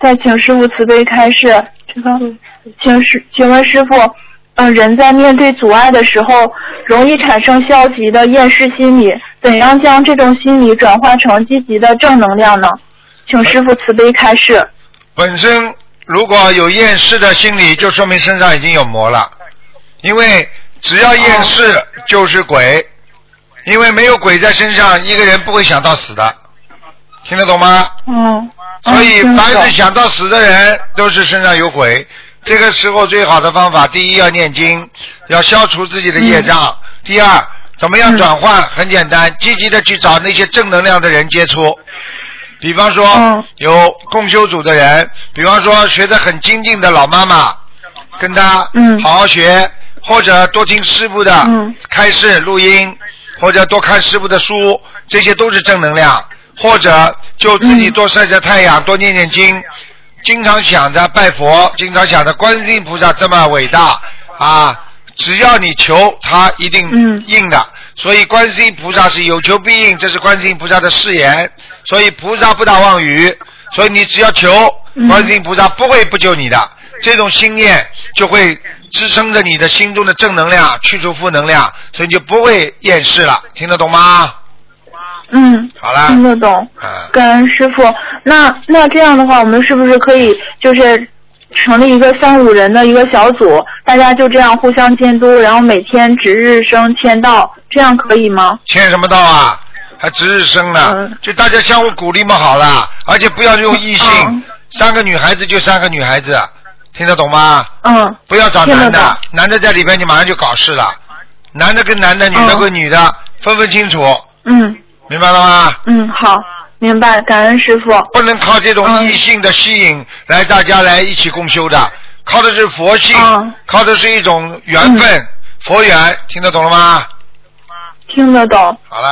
再请师傅慈悲开示。这个，请问师傅，人在面对阻碍的时候，容易产生消极的厌世心理，怎样将这种心理转化成积极的正能量呢？请师傅慈悲开示。 本身如果有厌世的心理，就说明身上已经有魔了，因为只要厌世就是鬼，因为没有鬼在身上，一个人不会想到死的，听得懂吗？所以凡是想到死的人都是身上有鬼。这个时候最好的方法，第一要念经，要消除自己的业障。第二，怎么样转换？很简单，积极的去找那些正能量的人接触。比方说有共修组的人，比方说学得很精进的老妈妈，跟他好好学，或者多听师父的开示录音，或者多看师父的书，这些都是正能量。或者就自己多晒晒太阳，多念念经，经常想着拜佛，经常想着观世音菩萨这么伟大啊，只要你求他一定应的。所以观世音菩萨是有求必应，这是观世音菩萨的誓言。所以菩萨不打妄语，所以你只要求，观世音菩萨不会不救你的。这种心念就会支撑着你的心中的正能量，去除负能量，所以你就不会厌世了。听得懂吗？好了， 听得懂。感恩师傅。那这样的话，我们是不是可以就是成立一个3-5人的一个小组，大家就这样互相监督，然后每天值日生签到，这样可以吗？ 签什么到啊？还值日生呢？就大家相互鼓励嘛，好了，而且不要用异性，3个女孩子就3个女孩子，听得懂吗？不要找男的，男的在里边你马上就搞事了，男的跟男的，女的跟女的，分清楚。明白了吗？ 好，明白，感恩师傅。 不能靠这种异性的吸引来大家来一起共修的，靠的是佛性，靠的是一种缘分，佛缘，听得懂了吗？ 听得懂。 好了。